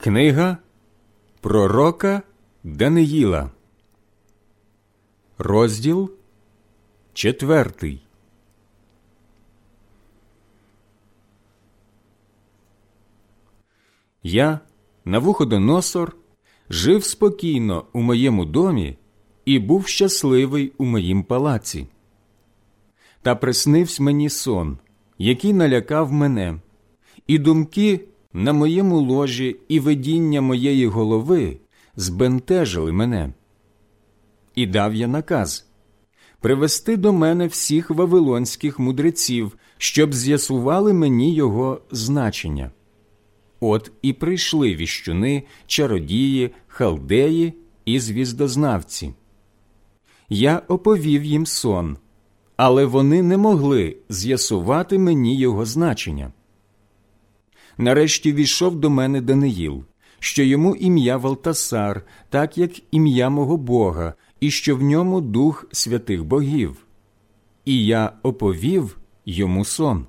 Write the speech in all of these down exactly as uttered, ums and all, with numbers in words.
Книга пророка Даниїла, розділ четвертий. Я, Навуходоносор, жив спокійно у моєму домі і був щасливий у моїм палаці. Та приснився мені сон, який налякав мене, і думки на моєму ложі і видіння моєї голови збентежили мене. І дав я наказ привести до мене всіх вавилонських мудреців, щоб з'ясували мені його значення. От і прийшли віщуни, чародії, халдеї і звіздознавці. Я оповів їм сон, але вони не могли з'ясувати мені його значення. Нарешті війшов до мене Даниїл, що йому ім'я Валтасар, так як ім'я мого Бога, і що в ньому дух святих богів. І я оповів йому сон.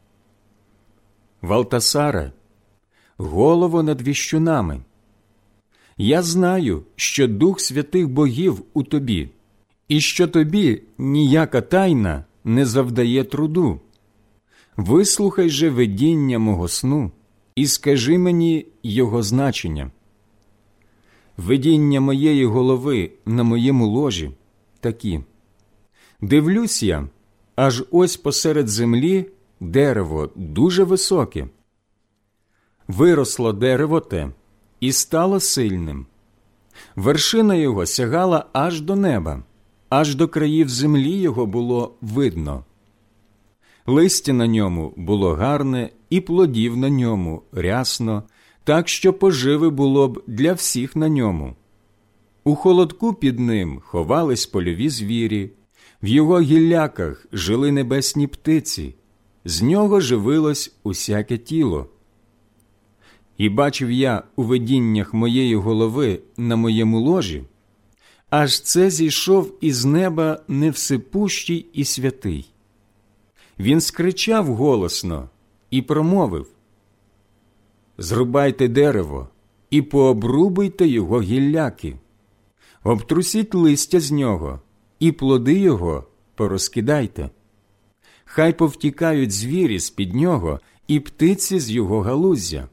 Валтасаре, голово над віщунами, я знаю, що дух святих богів у тобі, і що тобі ніяка тайна не завдає труду. Вислухай же видіння мого сну і скажи мені його значення. Видіння моєї голови на моєму ложі такі. Дивлюсь я, аж ось посеред землі дерево дуже високе. Виросло дерево те і стало сильним. Вершина його сягала аж до неба, аж до країв землі його було видно. Листя на ньому було гарне, і плодів на ньому рясно, так що поживи було б для всіх на ньому. У холодку під ним ховались польові звірі, в його гілляках жили небесні птиці, з нього живилось усяке тіло. І бачив я у видіннях моєї голови на моєму ложі, аж це зійшов із неба невсипущий і святий. Він скричав голосно і промовив: «Зрубайте дерево і пообрубуйте його гілляки, обтрусіть листя з нього і плоди його порозкидайте. Хай повтікають звірі з-під нього і птиці з його галуздя.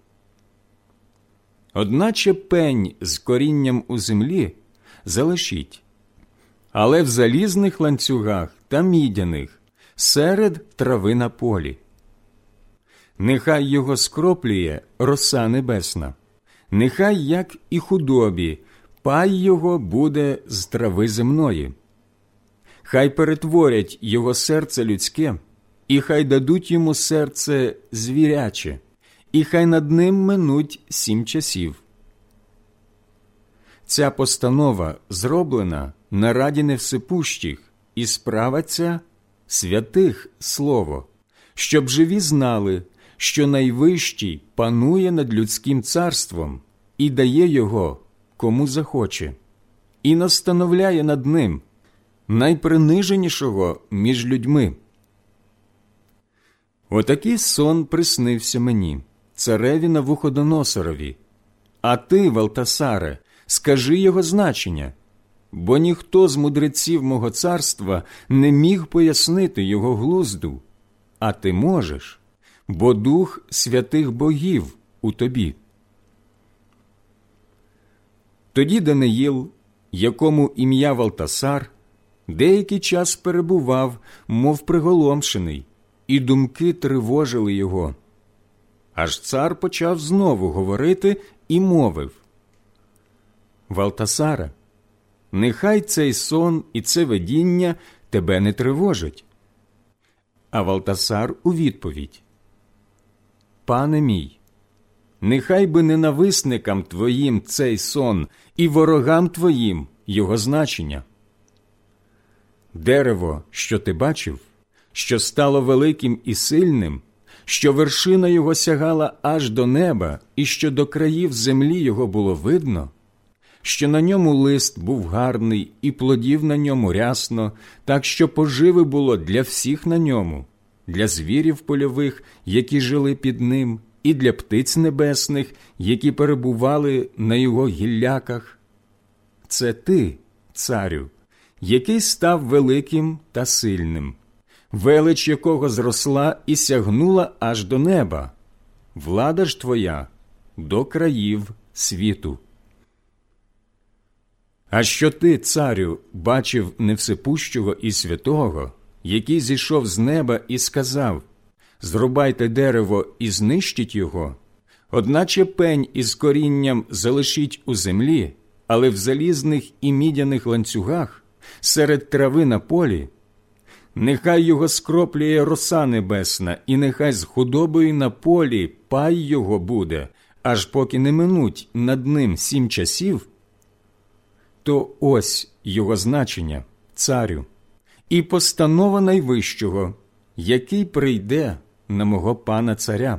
Одначе пень з корінням у землі залишіть, але в залізних ланцюгах та мідяних, серед трави на полі. Нехай його скроплює роса небесна, нехай, як і худобі, пай його буде з трави земної. Хай перетворять його серце людське, і хай дадуть йому серце звіряче, і хай над ним минуть сім часів. Ця постанова зроблена на раді невсипущих, і справа ця святих слово, щоб живі знали, що Найвищий панує над людським царством і дає його, кому захоче, і настановляє над ним найприниженішого між людьми. Отакий сон приснився мені, цареві Навуходоносорові. А ти, Валтасаре, скажи його значення, бо ніхто з мудреців мого царства не міг пояснити його глузду, а ти можеш, бо дух святих богів у тобі». Тоді Даниїл, якому ім'я Валтасар, деякий час перебував, мов приголомшений, і думки тривожили його. Аж цар почав знову говорити і мовив: «Валтасаре, нехай цей сон і це видіння тебе не тривожить». А Валтасар у відповідь: «Пане мій, нехай би ненависникам твоїм цей сон і ворогам твоїм його значення. Дерево, що ти бачив, що стало великим і сильним, що вершина його сягала аж до неба, і що до країв землі його було видно, що на ньому лист був гарний і плодів на ньому рясно, так що поживи було для всіх на ньому, для звірів польових, які жили під ним, і для птиць небесних, які перебували на його гілляках. Це ти, царю, який став великим та сильним, велич якого зросла і сягнула аж до неба, влада ж твоя до країв світу. А що ти, царю, бачив Невсепущого і Святого, який зійшов з неба і сказав: «Зрубайте дерево і знищіть його, одначе пень із корінням залишіть у землі, але в залізних і мідяних ланцюгах, серед трави на полі, нехай його скроплює роса небесна, і нехай з худобою на полі пай його буде, аж поки не минуть над ним сім часів», то ось його значення, царю, і постанова Найвищого, який прийде на мого пана царя.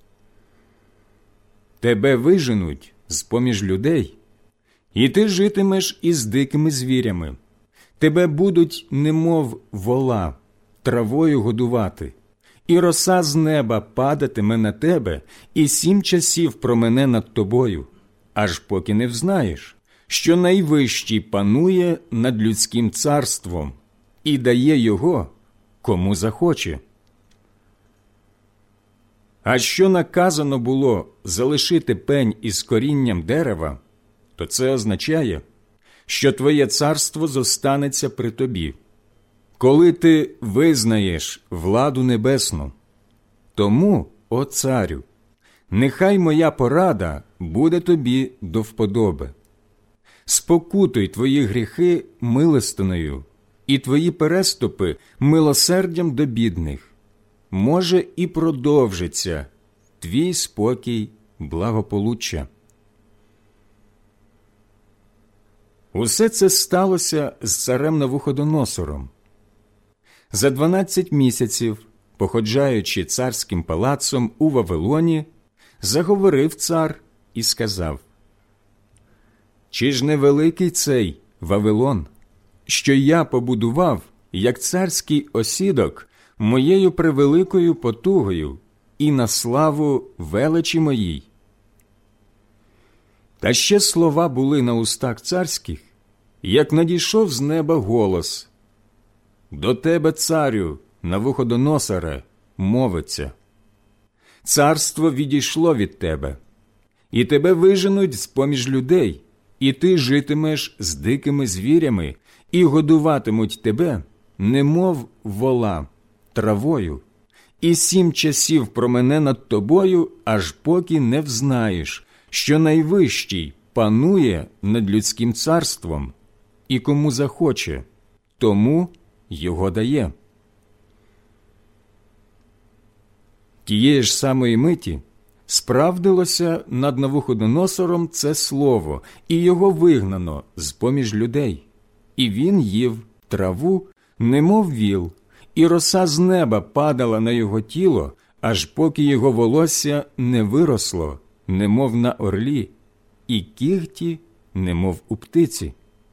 Тебе виженуть з-поміж людей, і ти житимеш із дикими звірями. Тебе будуть, немов вола, травою годувати, і роса з неба падатиме на тебе, і сім часів промене над тобою, аж поки не взнаєш, що Найвищий панує над людським царством і дає його, кому захоче. А що наказано було залишити пень із корінням дерева, то це означає, що твоє царство зостанеться при тобі, коли ти визнаєш владу небесну. Тому, о царю, нехай моя порада буде тобі до вподоби. Спокутуй твої гріхи милостиною, і твої переступи милосердям до бідних. Може, і продовжиться твій спокій благополуччя. Усе це сталося з царем Навуходоносором. За дванадцять місяців, походжаючи царським палацом у Вавилоні, заговорив цар і сказав: «Чи ж не великий цей Вавилон, що я побудував, як царський осідок, моєю превеликою потугою і на славу величі моїй?» Та ще слова були на устах царських, як надійшов з неба голос: «До тебе, царю, Навуходоносоре, мовиться: царство відійшло від тебе, і тебе виженуть з-поміж людей, і ти житимеш з дикими звірями, і годуватимуть тебе, немов вола, травою, і сім часів промене над тобою, аж поки не взнаєш, що Найвищий панує над людським царством, і кому захоче, тому його дає». Тієї ж самої миті справдилося над Навуходоносором це слово, і його вигнано з-поміж людей. І він їв траву, немов віл, і роса з неба падала на його тіло, аж поки його волосся не виросло, немов на орлі, і кігті, немов у птиці.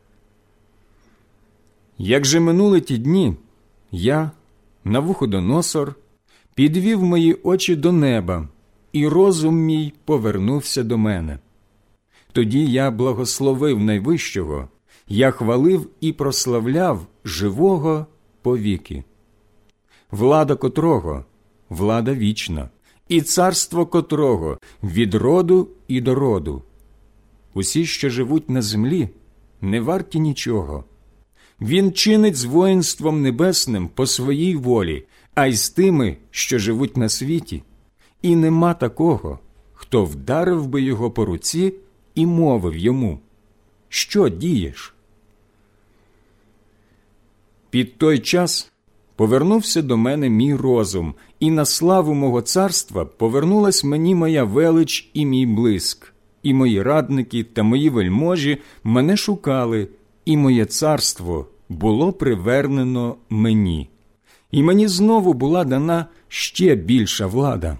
Як же минули ті дні, я, Навуходоносор, підвів мої очі до неба, і розум мій повернувся до мене. Тоді я благословив Найвищого, я хвалив і прославляв живого повіки, влада котрого – влада вічна, і царство котрого – від роду і до роду. Усі, що живуть на землі, не варті нічого. Він чинить з воїнством небесним по своїй волі, а й з тими, що живуть на світі. І нема такого, хто вдарив би його по руці і мовив йому: «Що дієш?» Під той час повернувся до мене мій розум, і на славу мого царства повернулась мені моя велич і мій блиск, і мої радники та мої вельможі мене шукали, і моє царство було привернено мені, і мені знову була дана ще більша влада.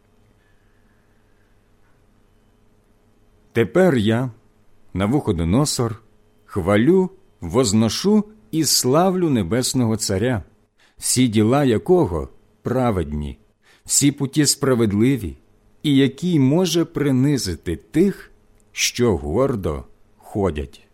Тепер я, Навуходоносор, хвалю, возношу і славлю Небесного Царя, всі діла якого праведні, всі путі справедливі, і який може принизити тих, що гордо ходять.